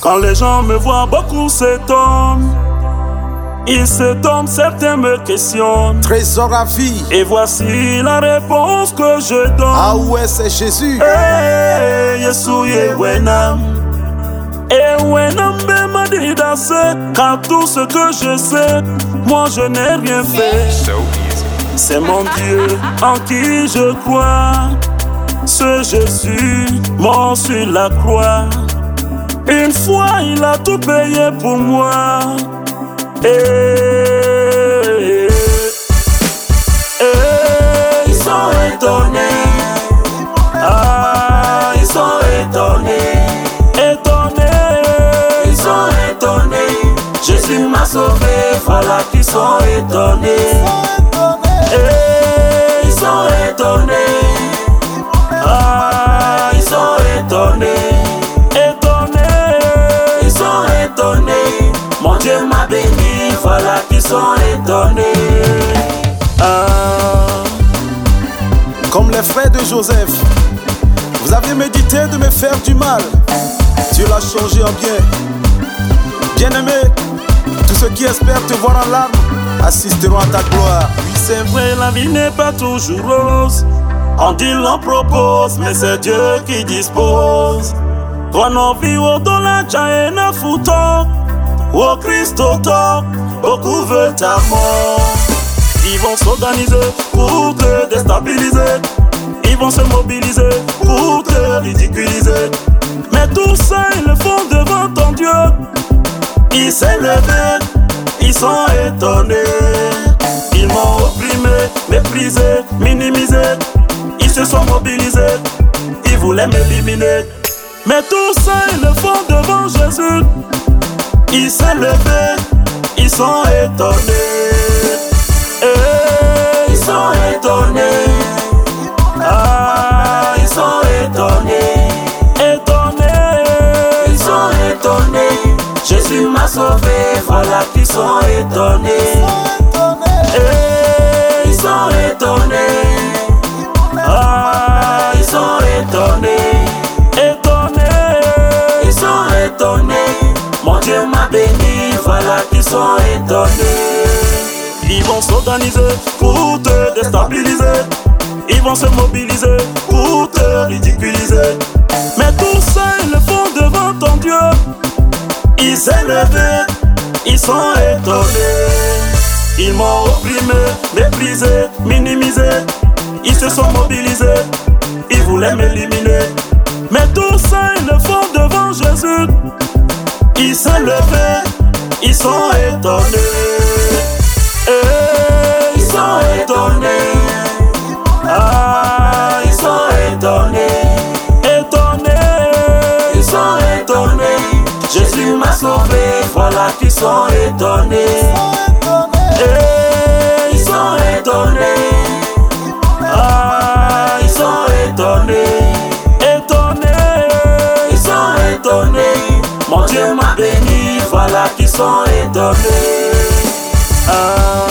Quand les gens me voient, beaucoup s'étonnent. Ils s'étonnent, certains me questionnent. Trésorerie. Et voici la réponse que je donne. Ah ouais, c'est Jésus. Eh, Yesu ye wenam. Et wenam be madidase. Car tout ce que je sais, moi je n'ai rien fait. C'est mon Dieu en qui je crois. Ce Jésus mort sur la croix. Une fois il a tout payé pour moi. Ils sont étonnés. Ah, ils sont étonnés. Étonnés. Ils sont étonnés. Jésus m'a sauvé. Voilà qu'ils sont étonnés. Ils sont étonnés. Ah, ils sont étonnés. Étonnés. Ils sont étonnés. Mon Dieu m'a béni, voilà qu'ils sont étonnés. Comme les frères de Joseph, vous avez médité de me faire du mal. Dieu l'a changé en bien. Bien-aimé, tous ceux qui espèrent te voir en larmes assisteront à ta gloire. Oui, c'est vrai, la vie n'est pas toujours rose. On dit l'on propose, mais c'est Dieu qui dispose. Quand on vit au dollar, j'ai un foutu. Oh Christ, beaucoup veulent ta mort. Ils vont s'organiser pour te déstabiliser. Ils vont se mobiliser pour te ridiculiser. Mais tout ça, ils le font devant ton Dieu. Ils s'est levé, ils sont étonnés. Ils m'ont opprimé, méprisé, minimisé. Ils se sont mobilisés, ils voulaient m'éliminer. Mais tout ça, ils le font devant Jésus. Ils s'est levé, ils sont étonnés. Ils sont étonnés. Ah, ils sont étonnés. Étonnés. Ils sont étonnés. Jésus m'a sauvé, voilà qu'ils sont étonnés. Ils sont étonnés. Ah, ils sont étonnés. Étonnés. Ils sont étonnés. Mon Dieu m'a béni, voilà qu'ils sont étonnés. Ils vont s'organiser pour te déstabiliser. Ils vont se mobiliser pour te ridiculiser. Mais tout ça, ils le font devant ton Dieu. Ils s'est levé, ils sont étonnés. Ils m'ont opprimé, méprisé, minimisé. Ils se sont mobilisés, ils voulaient m'éliminer. Mais tout ça, ils le font devant Jésus. Ils s'est levé, ils sont étonnés. Ils sont étonnés. Ah, ils sont étonnés. Étonnés. Ils sont étonnés. Jésus m'a sauvé, voilà qu'ils sont étonnés. Ils sont étonnés. Ah, ils sont étonnés. Étonnés. Ils sont étonnés. Mon Dieu m'a béni, voilà qu'ils sont étonnés.